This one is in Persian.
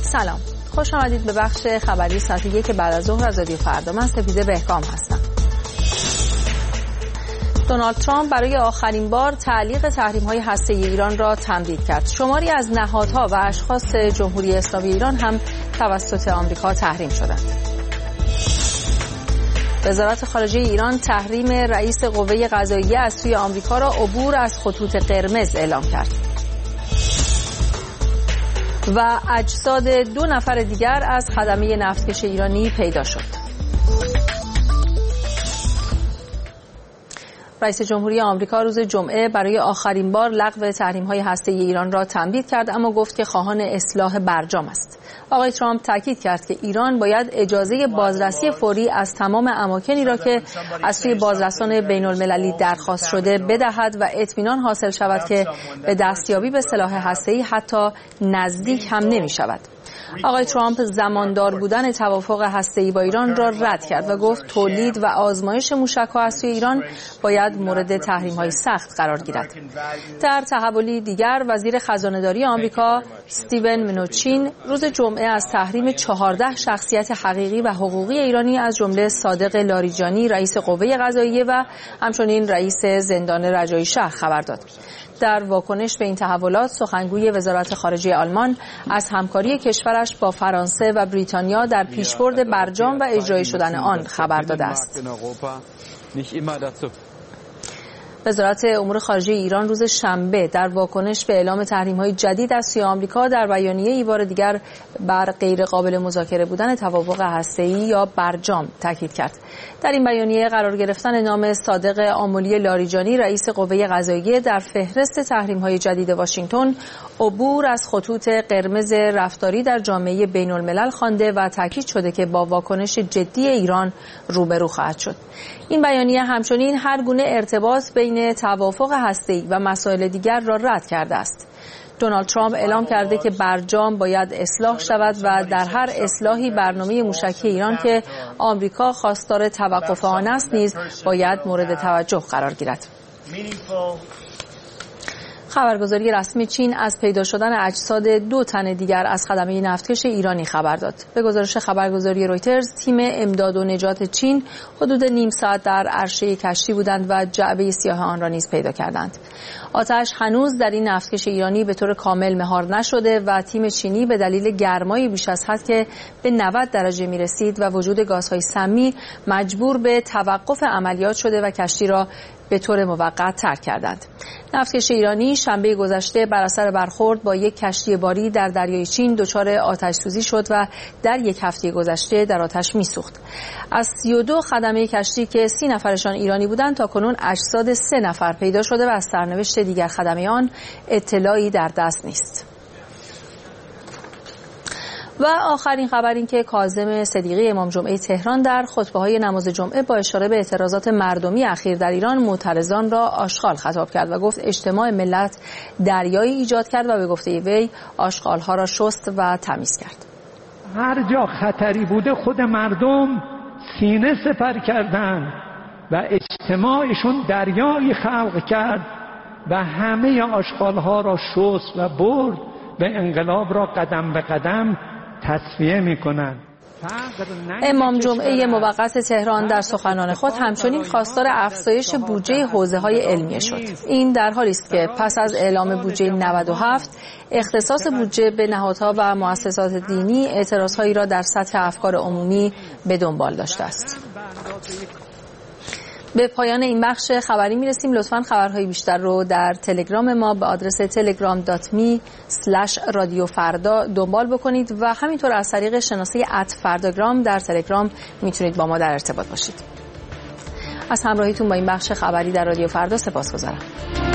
سلام، خوش آمدید به بخش خبری ساعت 1 بعد از ظهر از رادیو فردا. من سپیده بهکام هستم. دونالد ترامپ برای آخرین بار تعلیق تحریم‌های هسته‌ای ایران را تمدید کرد. شماری از نهادها و اشخاص جمهوری اسلامی ایران هم توسط آمریکا تحریم شدند. وزارت خارجه ایران تحریم رئیس قوه قضاییه از سوی آمریکا را عبور از خطوط قرمز اعلام کرد. و اجساد 2 نفر دیگر از خدمه نفتکش ایرانی پیدا شد. رئیس جمهوری آمریکا روز جمعه برای آخرین بار لغو تحریم‌های هسته‌ای ایران را تمدید کرد، اما گفت که خواهان اصلاح برجام است. آقای ترامپ تاکید کرد که ایران باید اجازه بازرسی فوری از تمام اماکنی را که از سوی بازرسان بین‌المللی درخواست شده بدهد و اطمینان حاصل شود که به دستیابی به سلاح هسته‌ای حتی نزدیک هم نمی‌شود. آقای ترامپ زماندار بودن توافق هسته‌ای با ایران را رد کرد و گفت تولید و آزمایش موشک‌ها از سوی ایران باید مورد تحریم‌های سخت قرار گیرد. در تحولی دیگر، وزیر خزانه‌داری آمریکا استیون منوچین روز جمعه از تحریم 14 شخصیت حقیقی و حقوقی ایرانی از جمله صادق لاریجانی رئیس قوه قضاییه و همچنین رئیس زندان رجایی شهر خبر داد. در واکنش به این تحولات، سخنگوی وزارت خارجه آلمان از همکاری کشورش با فرانسه و بریتانیا در پیشبرد برجام و اجرایی شدن آن خبر داده است. وزارت امور خارجه ایران روز شنبه در واکنش به اعلام تحریم‌های جدید از سوی آمریکا در بیانیه‌ای بار دیگر بر غیر قابل مذاکره بودن توافق هسته‌ای یا برجام تاکید کرد. در این بیانیه قرار گرفتن نام صادق آملی لاریجانی رئیس قوه قضاییه در فهرست تحریم‌های جدید واشنگتن عبور از خطوط قرمز رفتاری در جامعه بین‌الملل خوانده و تاکید شده که با واکنش جدی ایران روبرو خواهد شد. این بیانیه همچنین هر گونه ارتباط بین توافق هسته‌ای و مسائل دیگر را رد کرده است. دونالد ترامپ اعلام کرده که برجام باید اصلاح شود و در هر اصلاحی برنامه موشکی ایران که آمریکا خواستار توقف آن است نیز باید مورد توجه قرار گیرد. خبرگزاری رسمی چین از پیدا شدن اجساد 2 تن دیگر از خدمه نفتکش ایرانی خبر داد. به گزارش خبرگزاری رویترز، تیم امداد و نجات چین حدود نیم ساعت در عرشه کشتی بودند و جعبه سیاه آن را نیز پیدا کردند. آتش هنوز در این نفتکش ایرانی به طور کامل مهار نشده و تیم چینی به دلیل گرمای بیش از حد که به 90 درجه می رسید و وجود گازهای سمی مجبور به توقف عملیات شده و کشتی را به طور موقت ترک کردند. نفتکش ایرانی شنبه گذشته بر اثر برخورد با یک کشتی باری در دریای چین دچار آتش سوزی شد و در یک هفته گذشته در آتش می‌سوخت. از 32 خدمه کشتی که 30 نفرشان ایرانی بودند تاکنون اجساد 3 نفر پیدا شده و از سرنوشت دیگر خدمه آن اطلاعی در دست نیست. و آخرین خبر این که کاظم صدیقی امام جمعه تهران در خطبه‌های نماز جمعه با اشاره به اعتراضات مردمی اخیر در ایران معترضان را آشغال خطاب کرد و گفت اجتماع ملت دریایی ایجاد کرد و به گفته وی آشغال‌ها را شست و تمیز کرد. هر جا خطری بوده خود مردم سینه سپر کردند و اجتماعشون دریایی خلق کرد و همه آشغال‌ها را شست و برد و انقلاب را قدم به قدم تصفیه می‌کنند. امام جمعه موقت تهران در سخنان خود همچنین خواستار افزایش بودجه حوزه‌های علمیه شد. این در حالی است که پس از اعلام بودجه 97 اختصاص بودجه به نهادها و مؤسسات دینی اعتراضهایی را در سطح افکار عمومی به دنبال داشته است. به پایان این بخش خبری میرسیم. لطفاً خبرهای بیشتر رو در تلگرام ما به آدرس telegram.me/radiofarda دنبال بکنید و همینطور از طریق شناسه @فرداگرام در تلگرام میتونید با ما در ارتباط باشید. از همراهیتون با این بخش خبری در رادیو فردا سپاسگزارم.